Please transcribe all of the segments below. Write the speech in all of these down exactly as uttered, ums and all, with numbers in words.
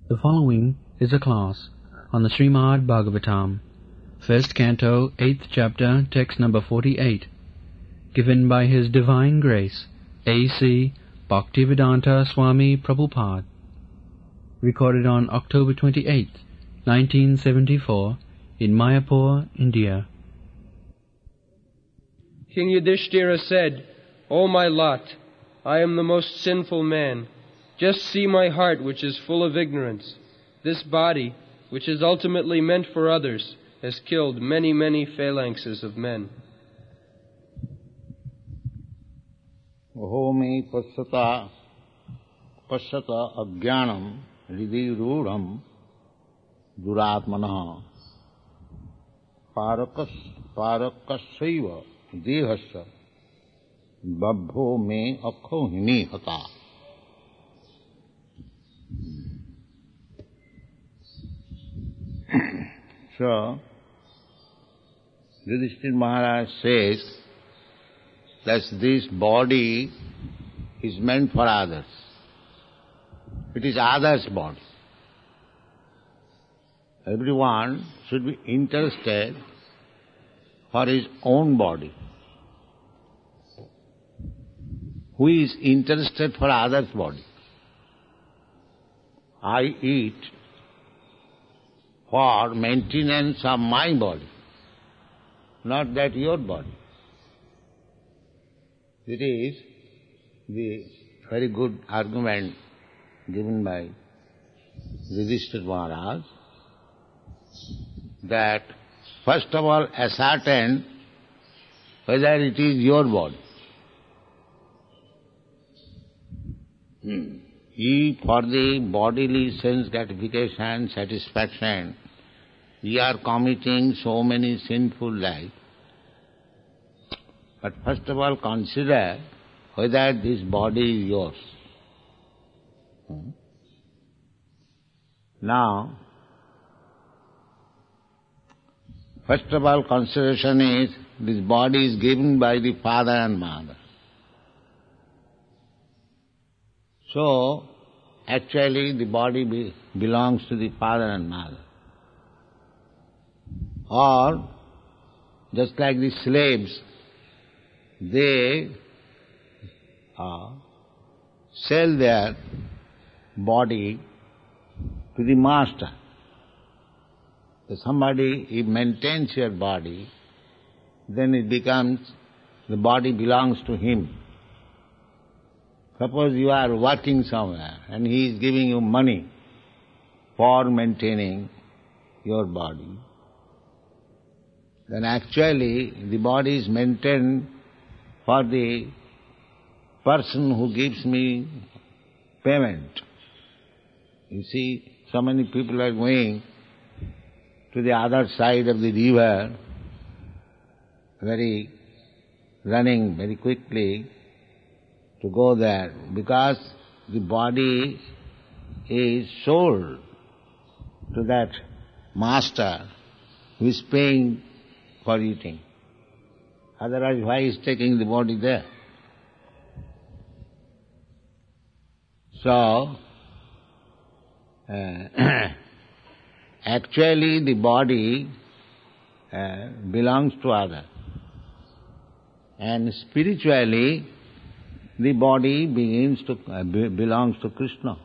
The following is a class on the Srimad Bhagavatam, first canto, eighth chapter, text number forty-eight, given by His Divine Grace, A C Bhaktivedanta Swami Prabhupada, recorded on October twenty-eighth, nineteen seventy-four, in Mayapur, India. King Yudhishthira said, "O my lot, I am the most sinful man. Just see my heart, which is full of ignorance. This body, which is ultimately meant for others, has killed many, many phalanxes of men." Ahomi pasata pasata ajnanam hridhi rudham duratmanah parakas parakasyaiva dehasya babho me akho hini hata. So, Yudhishthira Maharaj says that this body is meant for others. It is others' body. Everyone should be interested for his own body. Who is interested for others' body? I eat for maintenance of my body, not that your body. It is the very good argument given by Yudhishthira Maharaj that first of all ascertain whether it is your body. Hmm. If for the bodily sense gratification, satisfaction, we are committing so many sinful lives, but first of all consider whether this body is yours. Hmm? Now, first of all consideration is this body is given by the father and mother. So, actually the body be, belongs to the father and mother. Or, just like the slaves, they uh, sell their body to the master. If somebody if maintains your body, then it becomes, the body belongs to him. Suppose you are working somewhere and he is giving you money for maintaining your body, then actually the body is maintained for the person who gives me payment. You see, so many people are going to the other side of the river, very running very quickly, to go there, because the body is sold to that master who is paying for eating. Otherwise, why is taking the body there? So, uh, actually the body uh, belongs to others, and spiritually the body begins to uh, be, belongs to Krishna.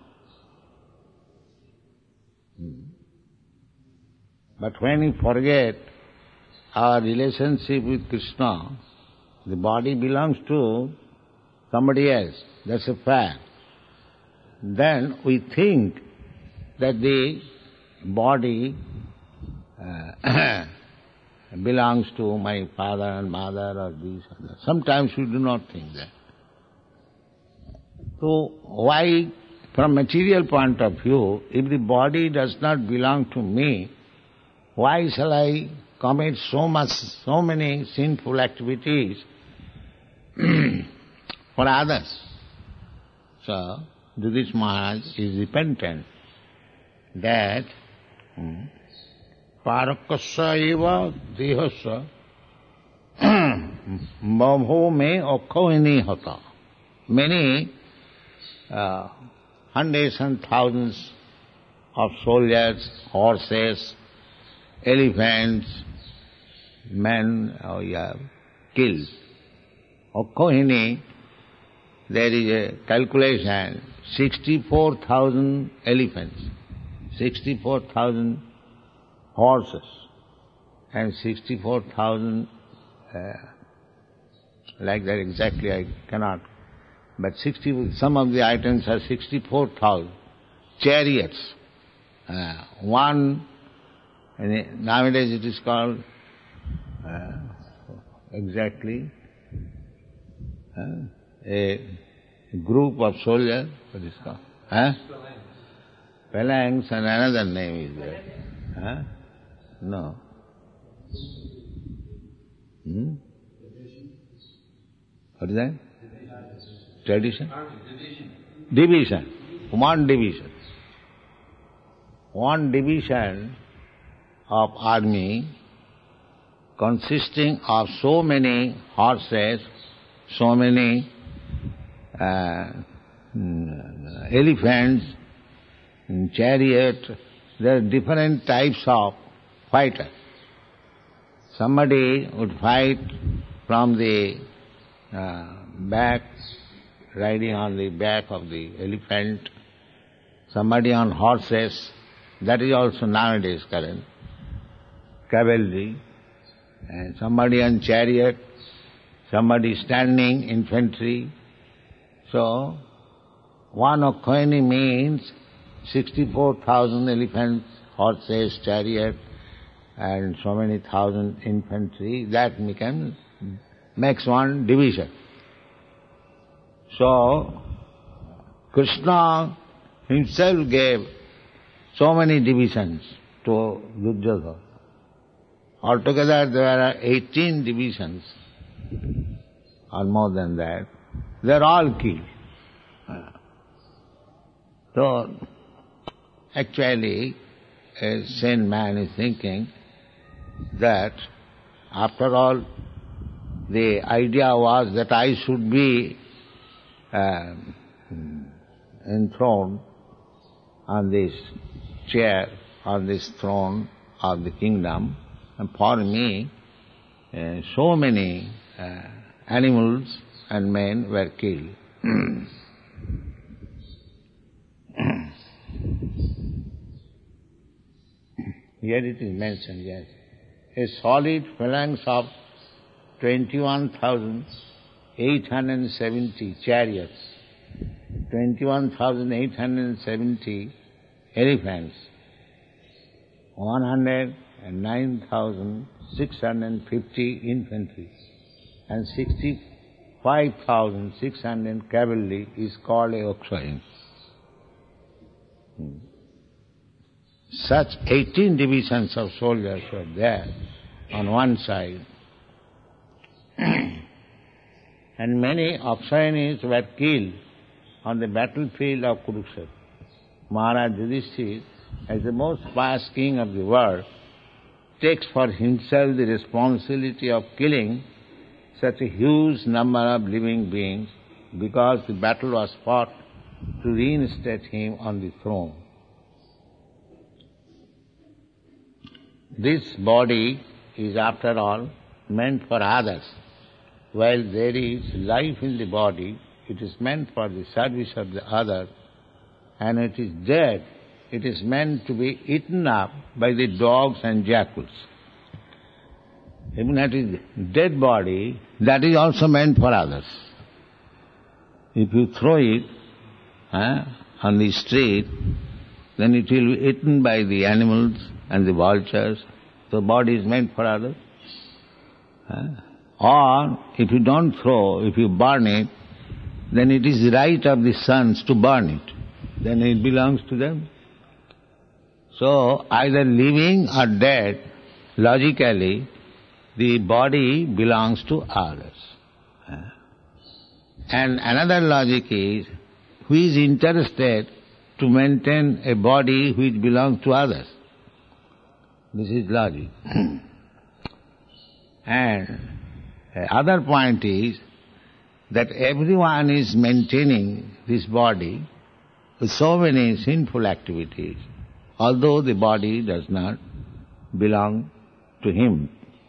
But when we forget our relationship with Krishna, the body belongs to somebody else. That's a fact. Then we think that the body uh, belongs to my father and mother or this or that. Sometimes we do not think that. So why, from material point of view, if the body does not belong to me, why shall I commit so much, so many sinful activities for others? So, Yudhishthira Maharaj is repentant that parakasya eva dehasya babho me akho hini hata. Many uh, hundreds and thousands of soldiers, horses, elephants, men oh, you have killed. Okkohini, there is a calculation, sixty-four thousand elephants, sixty-four thousand horses, and sixty-four thousand, uh, like that exactly I cannot, but sixty, some of the items are sixty-four thousand chariots. Uh, one, and nowadays it is called uh, exactly uh, a group of soldiers, what is it called? Huh? Phalanx, and another name is there. Huh? No. Hmm? What is that? Tradition? Division. One division. One division of army consisting of so many horses, so many uh, elephants, chariot, there are different types of fighters. Somebody would fight from the uh, back, riding on the back of the elephant, somebody on horses, that is also nowadays current, cavalry, and somebody on chariot, somebody standing, infantry. So, one Okkohini means sixty-four thousand elephants, horses, chariot, and so many thousand infantry. That becomes, makes one division. So, Krishna himself gave so many divisions to Duryodhana. Altogether there are eighteen divisions, or more than that. They are all killed. So, actually, a sane man is thinking that after all, the idea was that I should be uh, enthroned on this chair, on this throne of the kingdom, and for me, uh, so many uh, animals and men were killed. Here it is mentioned, yes. A solid phalanx of twenty-one thousand eight hundred seventy chariots, twenty-one thousand eight hundred seventy elephants, one hundred nine thousand six hundred fifty infantry, and sixty-five thousand six hundred cavalry is called a Okkohini. Hmm. Such eighteen divisions of soldiers were there on one side, and many Okkohinis were killed on the battlefield of Kurukshetra. Maharaj Yudhishthira, as the most pious king of the world, takes for himself the responsibility of killing such a huge number of living beings because the battle was fought to reinstate him on the throne. This body is, after all, meant for others. While there is life in the body, it is meant for the service of the other, and it is dead. It is meant to be eaten up by the dogs and jackals. Even that is dead body, that is also meant for others. If you throw it eh, on the street, then it will be eaten by the animals and the vultures. The body is meant for others. Eh? Or, if you don't throw, if you burn it, then it is the right of the sons to burn it. Then it belongs to them. So, either living or dead, logically, the body belongs to others. And another logic is, who is interested to maintain a body which belongs to others? This is logic. And the other point is that everyone is maintaining this body with so many sinful activities. although the body does not belong to him.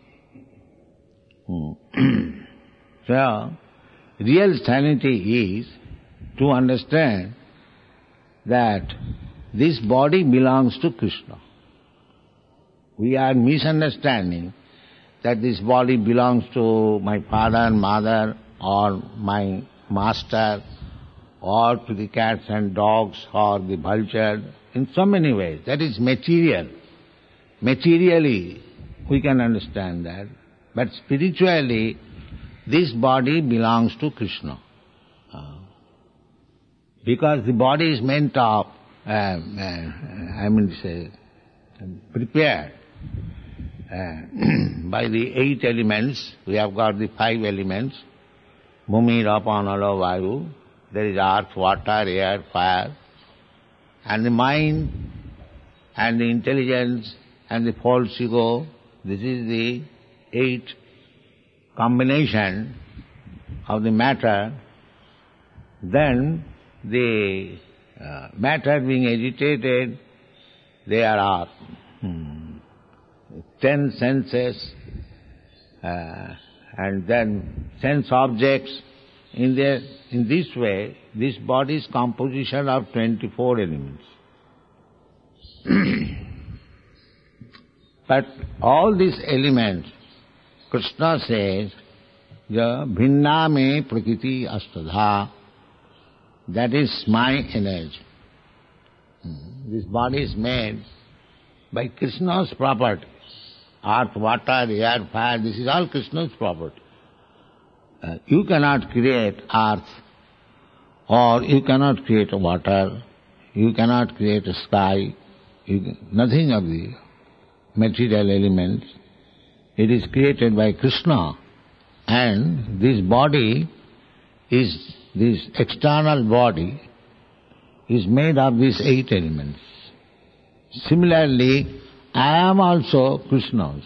Hmm. So, real sanity is to understand that this body belongs to Krishna. We are misunderstanding that this body belongs to my father and mother or my master or to the cats and dogs or the vulture in so many ways. That is material. Materially we can understand that. But spiritually this body belongs to Krishna. Uh, because the body is meant of, uh, uh, I mean to say, prepared uh, by the eight elements. We have got the five elements, Bhumi, Rapa, Nala, Vayu. There is earth, water, air, fire. And the mind and the intelligence and the false ego, this is the eight combination of the matter. Then the uh, matter being agitated, there are hmm, ten senses uh, and then sense objects. In, their, in this way, this body is composition of twenty-four elements. But all these elements, Krishna says, "Ja bhinna me prakriti astadha," that is my energy. This body is made by Krishna's property. Earth, water, air, fire, this is all Krishna's property. Uh, you cannot create earth, or you cannot create water, you cannot create a sky, you, nothing of the material elements. It is created by Krishna, and this body is, this external body is made of these eight elements. Similarly, I am also Krishna's.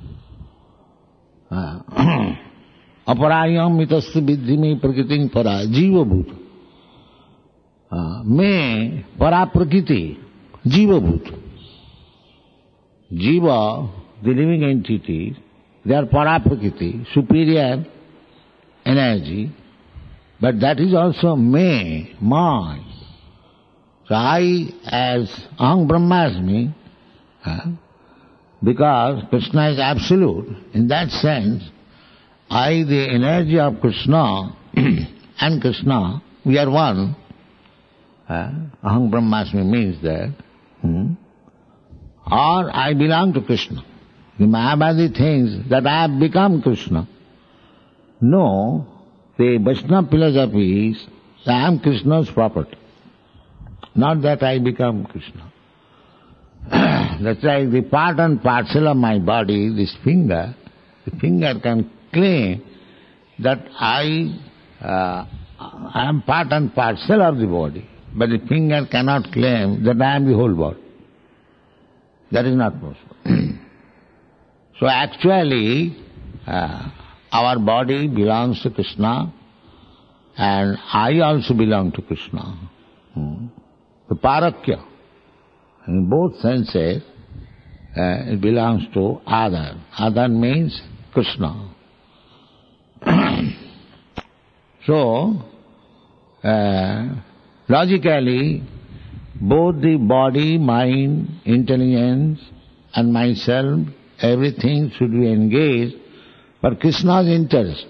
Uh, Aparayam mitasya vidhimi prakritim para jiva bhuta. मैं para prakriti, jiva bhuta. Jiva, the living entity, they are para prakriti, superior energy, but that is also me, mine. So I, as Aham Brahmasmi, uh, because Krishna is absolute, in that sense, I, the energy of Krishna, and Krishna, we are one. Uh, Aham Brahmasmi means that. Hmm? Or I belong to Krishna. The Mayavadi thinks that I have become Krishna. No, the Vaishnava philosophy is that I am Krishna's property. Not that I become Krishna. That's like the part and parcel of my body, this finger, the finger can claim that I, uh, I am part and parcel of the body, but the finger cannot claim that I am the whole body. That is not possible. So actually, uh, our body belongs to Krishna, and I also belong to Krishna. Hmm. The parakya, in both senses, uh, it belongs to Adar. Adar means Krishna. So, uh, logically, both the body, mind, intelligence and myself, everything should be engaged for Krishna's interest.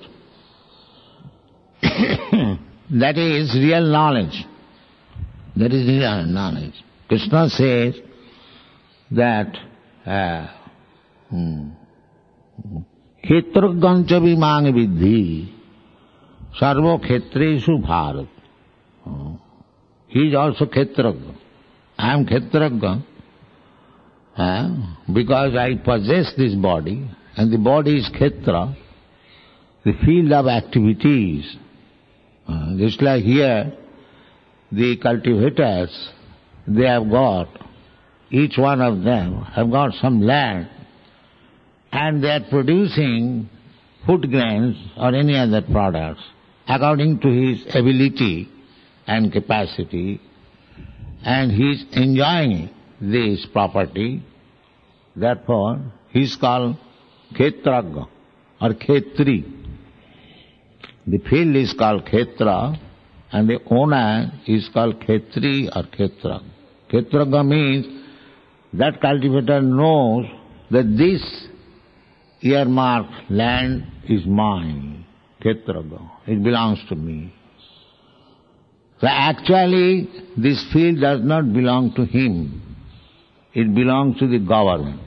That is real knowledge. That is real knowledge. Krishna says that uh, hmm, Khetragancha vimang vidhi sarvo khetreshu bharat. Uh, he is also Khetragya. I am Khetragya uh, because I possess this body, and the body is Khetra, the field of activities. Uh, just like here, the cultivators, they have got, each one of them have got some land, and they are producing food grains or any other products according to his ability and capacity, and he is enjoying it. this property. Therefore, he is called Kshetragya or Kshetri. The field is called Kshetra and the owner is called Kshetri or Kshetragya. Kshetragya means that cultivator knows that this earmarked land is mine. Kshetragya. It belongs to me. So actually, this field does not belong to him. It belongs to the government.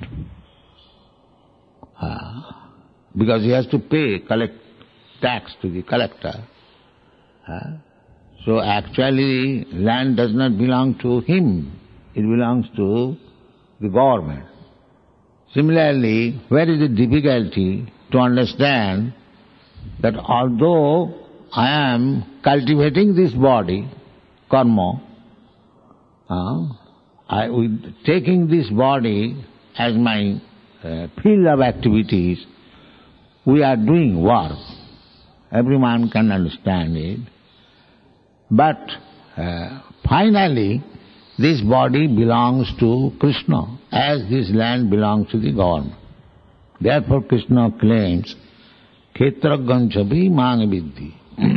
Ah, because he has to pay, collect tax to the collector. Ah, so actually, land does not belong to him. It belongs to the government. Similarly, where is the difficulty to understand that although I am cultivating this body, karma, uh, I, with taking this body as my uh, field of activities, we are doing work. Every man can understand it. But uh, finally, this body belongs to Krishna, as this land belongs to the government. Therefore Krishna claims, Kshetragya chapi mang vidhi.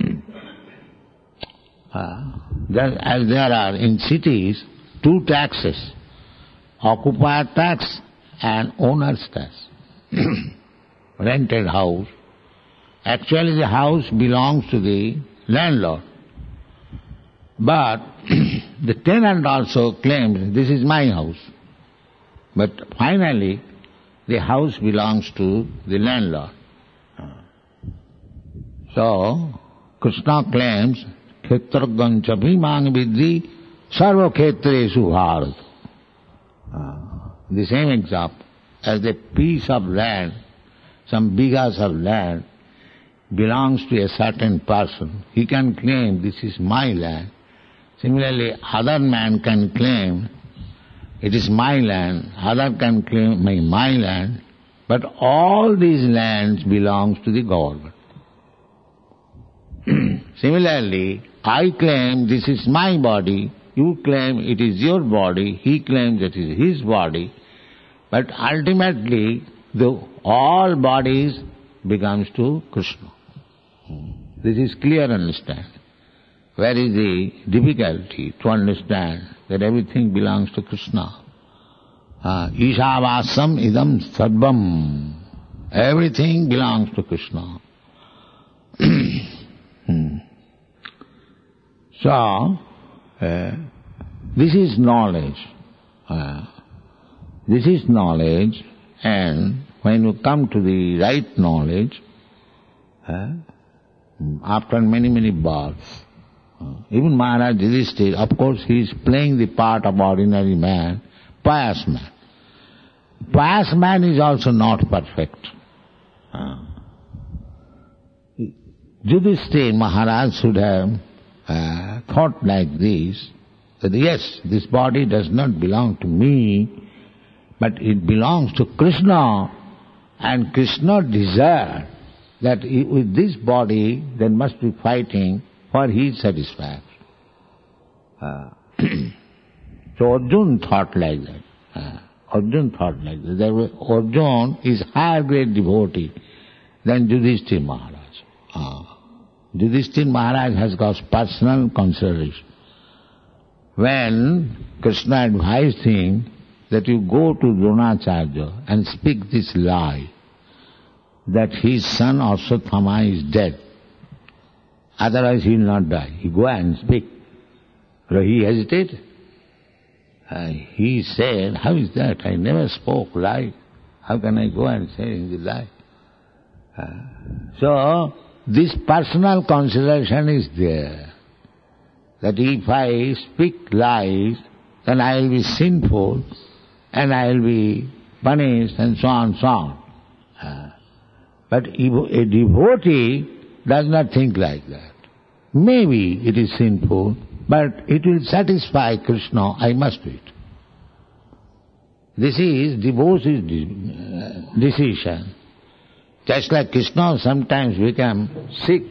uh, as there are in cities two taxes, occupier tax and owner's tax. Rented house. Actually the house belongs to the landlord. But the tenant also claims, this is my house. But finally, the house belongs to the landlord. So, Krishna claims, Kshetragya chapi mang vidhi sarva kshetresu bharat. The same example, as a piece of land, some bighas of land, belongs to a certain person, he can claim, this is my land. Similarly, other man can claim, it is my land, other can claim my, my land, but all these lands belongs to the government. Similarly, I claim this is my body, you claim it is your body, he claims it is his body, but ultimately the all bodies becomes to Krishna. This is clear understanding. Where is the difficulty to understand that everything belongs to Krishna? Uh, Ishavasam idam sarvam. Everything belongs to Krishna. hmm. So, uh, this is knowledge. Uh, this is knowledge, and when you come to the right knowledge, uh, after many, many births, even Maharaj Yudhishthira, of course he is playing the part of ordinary man, pious man. Pious man is also not perfect. Uh, Yudhishthira Maharaj should have uh, thought like this, that yes, this body does not belong to me, but it belongs to Krishna, and Krishna desired that with this body there must be fighting for his satisfaction. Uh, so Arjuna thought like that. Uh, Arjuna thought like that. There was, Arjuna is higher grade devotee than Yudhishthira Maharaj. Uh, Yudhishthira Maharaj has got personal consideration. When Krishna advised him that you go to Dronacharya and speak this lie, that his son Ashwatthama is dead, otherwise he will not die. He go and speak. So he hesitated. Uh, he said, how is that? I never spoke lie. How can I go and say the lie? Uh, so, this personal consideration is there. That if I speak lies, then I will be sinful and I will be punished and so on and so on. Uh, but a devotee does not think like that. Maybe it is sinful, but it will satisfy Krishna, I must do it. This is devotee's decision. Just like Krishna sometimes become sick.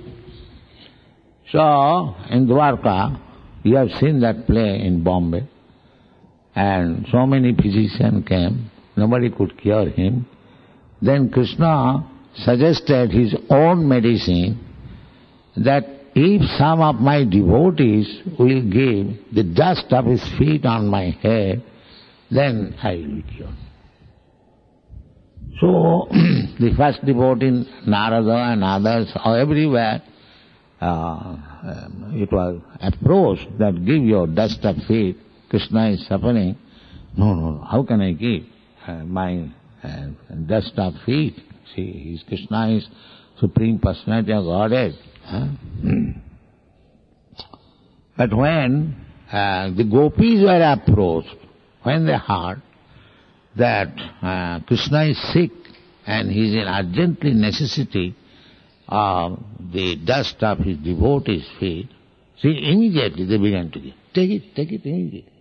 So, in Dwarka, you have seen that play in Bombay. and so many physicians came, nobody could cure him. Then Krishna suggested his own medicine, that if some of my devotees will give the dust of his feet on my head, then I will be cured. So the first devotee, Narada and others, everywhere, uh, um, it was approached that give your dust of feet, Krishna is suffering. No, no, no, how can I give uh, my uh, dust of feet? See, his Krishna is Supreme Personality of Godhead. Huh? But when uh, the gopis were approached, when they heard that uh, Krishna is sick and he is in urgently necessity of the dust of his devotees' feet, see, immediately they began to give. Take it, take it immediately.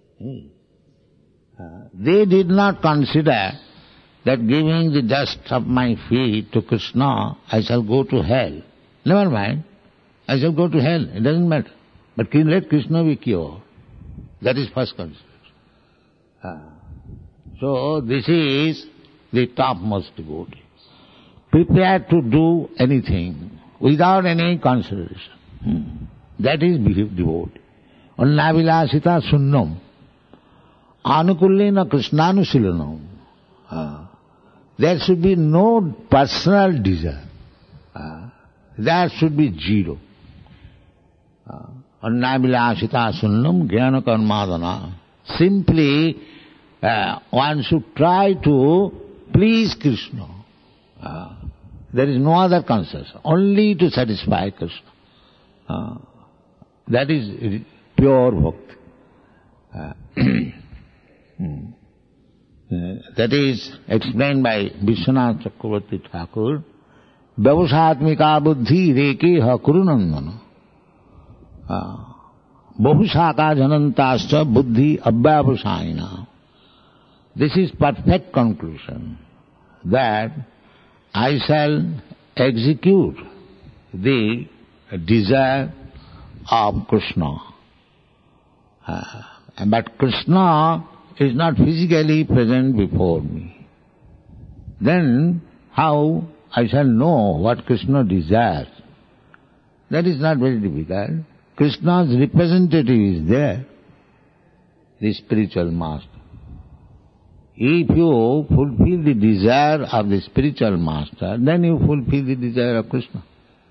Uh, they did not consider that giving the dust of my feet to Krishna, I shall go to hell. Never mind, I shall go to hell, it doesn't matter. But let Krishna be cured. That is first consideration. Uh, so this is the topmost devotee. Prepared to do anything without any consideration. Hmm. That is devotee. Annavilasita sunnam. Anukullena Krishnanushilanam. Uh, there should be no personal desire. Uh, that should be zero. Uh, Annavilasita sunnam jnana karmadana. Simply, uh, one should try to please Krishna. Uh, there is no other concern, only to satisfy Krishna. Uh, that is pure bhakti. Uh, that is explained by Vishwanath Chakravarti Thakur. Vyavasatmika buddhi rekeha kurunandana. Bahusaka janantascha buddhi abhyavasayina. This is perfect conclusion, that I shall execute the desire of Krishna. Uh, but Krishna is not physically present before me. Then how I shall know what Krishna desires? That is not very difficult. Krishna's representative is there, the spiritual master. If you fulfill the desire of the spiritual master, then you fulfill the desire of Krishna.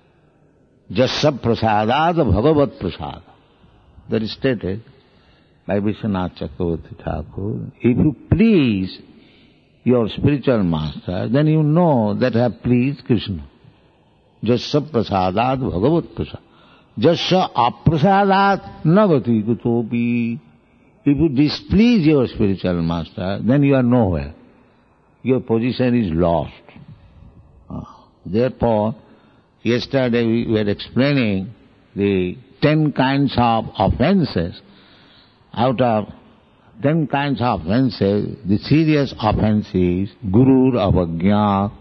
Jasya prasadat bhagavat prasad. That is stated by Vishwanath Chakravarti Thakur. If you please your spiritual master, then you know that I have pleased Krishna. Jasya prasadat bhagavat prasad. Jasya aprasadat nagati kutopi. If you displease your spiritual master, then you are nowhere. Your position is lost. Uh, therefore, yesterday we were explaining the ten kinds of offenses. Out of ten kinds of offenses, the serious offense is Guru avagya,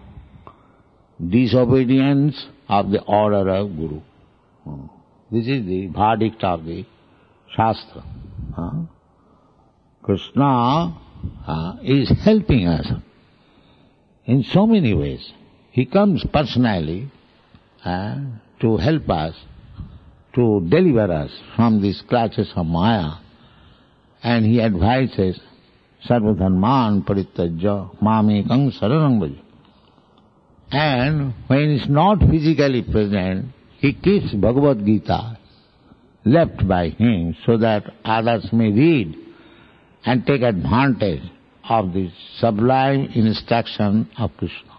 disobedience of the order of Guru. Uh, this is the verdict of the Shastra. Uh, Krishna uh, is helping us in so many ways. He comes personally uh, to help us, to deliver us from these clutches of Maya, and he advises, Sarvadharman parittajya mamekam saranam bhaja. And when he is not physically present, he keeps Bhagavad Gita left by him so that others may read and take advantage of the sublime instruction of Krishna.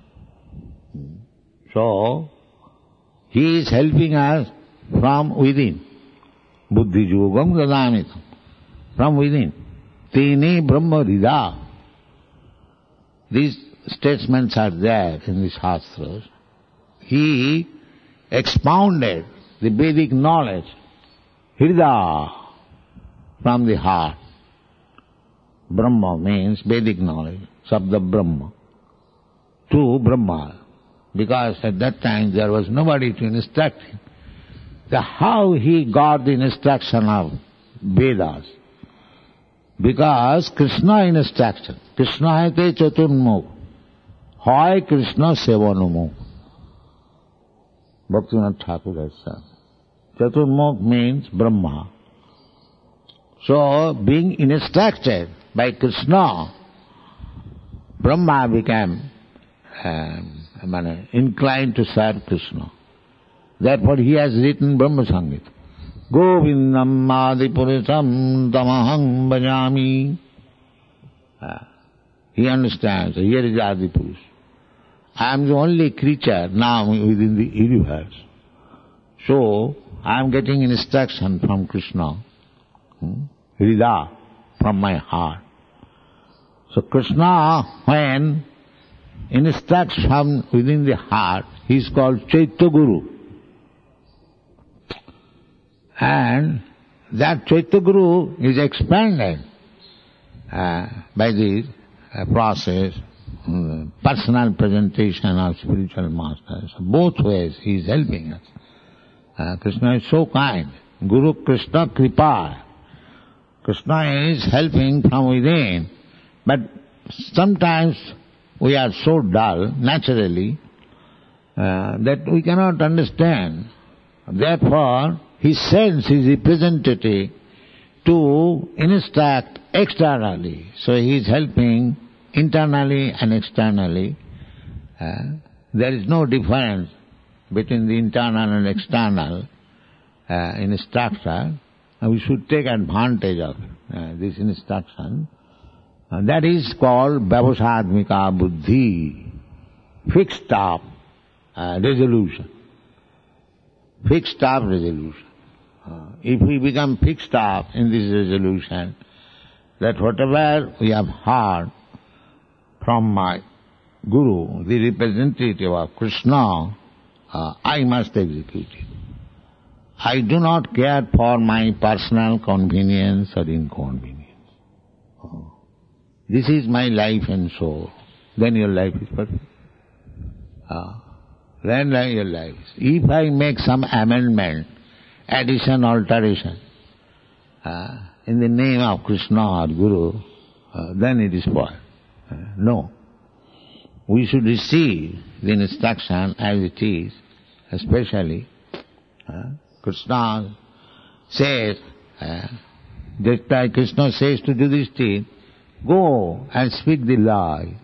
So, he is helping us from within. Buddhi yogam dadamitam. From within. Tene brahma rida. These statements are there in the Shastras. He expounded the Vedic knowledge, Hrida, from the heart. Brahma means Vedic knowledge, Sabda Brahma, to Brahma. Because at that time there was nobody to instruct him. The how he got the instruction of Vedas. Because Krishna instruction, Krishna te chaturmukh, hoy Krishna sevanumukh. Bhaktivinoda Thakur has said. Chaturmukh means Brahma. So, being instructed by Krishna, Brahma became um, I mean, inclined to serve Krishna. Therefore he has written Brahma Sangita. Govindam Adipurusam Tamaham Bhajami. Uh, he understands, here is Adipurus. I am the only creature now within the universe. So, I am getting instruction from Krishna. Hmm? Hrida, from my heart. So Krishna, when instructs from within the heart, he is called Chaitya Guru. And that Chaitya Guru is expanded uh, by the uh, process, uh, personal presentation of spiritual masters. Both ways he is helping us. Uh, Krishna is so kind. Guru Krishna Kripa. Krishna is helping from within. But sometimes we are so dull, naturally, uh, that we cannot understand. Therefore, he sends his representative to instruct externally. So he is helping internally and externally. Uh, there is no difference between the internal and external uh, instructor. Uh, we should take advantage of uh, this instruction. Uh, that is called Vyavasadmika Buddhi, fixed up uh, resolution. Fixed up resolution. Uh, if we become fixed up in this resolution, that whatever we have heard from my Guru, the representative of Krishna, uh, I must execute it. I do not care for my personal convenience or inconvenience. Oh. This is my life and soul. Then your life is perfect. Uh, then your life is. If I make some amendment, addition, alteration, uh, in the name of Krishna or Guru, uh, then it is spoiled. Uh, no. We should receive the instruction as it is, especially uh, Krishna says, uh, just like Krishna says to Yudhishthira, go and speak the lie.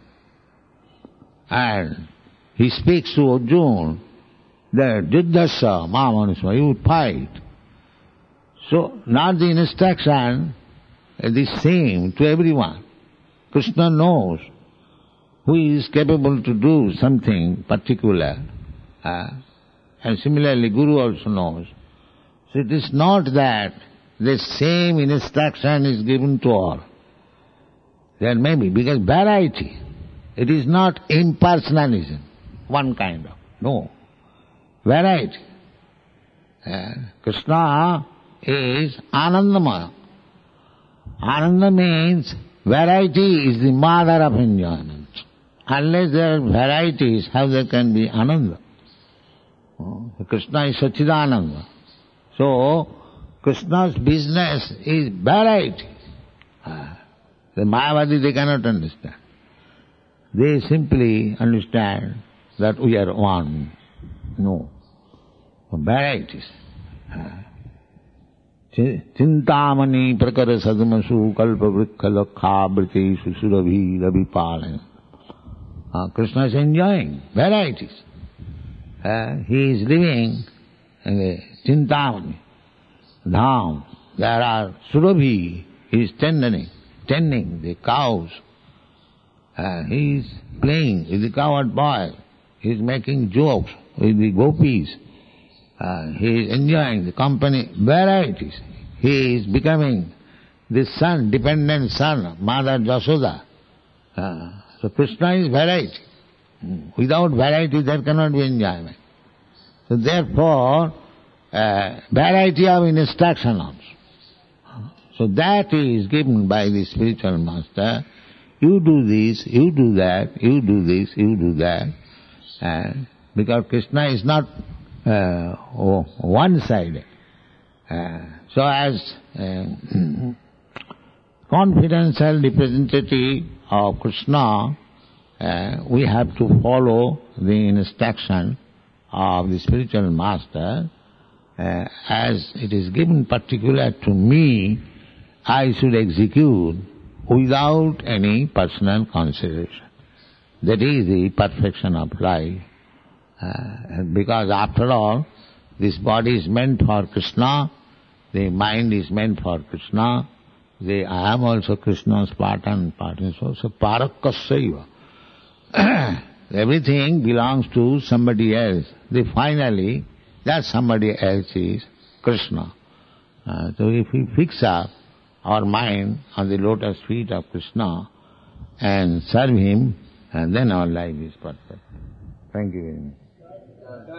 And he speaks to Arjuna that Yuddhasya Mahamanusva, you would fight. So now the instruction is the same to everyone. Krishna knows who is capable to do something particular. Uh, and similarly Guru also knows. So it is not that the same instruction is given to all. There may be, because variety. It is not impersonalism, one kind of. No. Variety. Uh, Krishna is Anandamaya. Ananda means variety is the mother of enjoyment. Unless there are varieties, how there can be Ananda? Oh, Krishna is Satchidananda. So, Krishna's business is variety. Uh, the Mayavadi, they cannot understand. They simply understand that we are one. No. Varieties. Chintamani prakara sadmasu kalpa vrikha lakha britesu surabhi rabhipalaya. Uh, Krishna is enjoying varieties. Uh, he is living in the Chintamani, Dham. There are surabhi, he is tending, tending the cows. Uh, he is playing with the cowherd boy. He is making jokes with the gopis. Uh, he is enjoying the company, varieties. He is becoming the son, dependent son of Mother Jasoda. Uh, so Krishna is variety. Without variety there cannot be enjoyment. So therefore, uh, variety of instruction also. So that is given by the spiritual master. You do this, you do that, you do this, you do that. And because Krishna is not uh, one-sided. Uh, so as uh, confidential representative of Krishna, uh, we have to follow the instruction of the spiritual master. Uh, as it is given particular to me, I should execute without any personal consideration. That is the perfection of life. Uh, because after all, this body is meant for Krishna, the mind is meant for Krishna, the I am also Krishna's part and part and soul. So parakkasaiva. Everything belongs to somebody else. The finally, that somebody else is Krishna. Uh, so if we fix up our mind on the lotus feet of Krishna and serve him, and then our life is perfect. Thank you very much.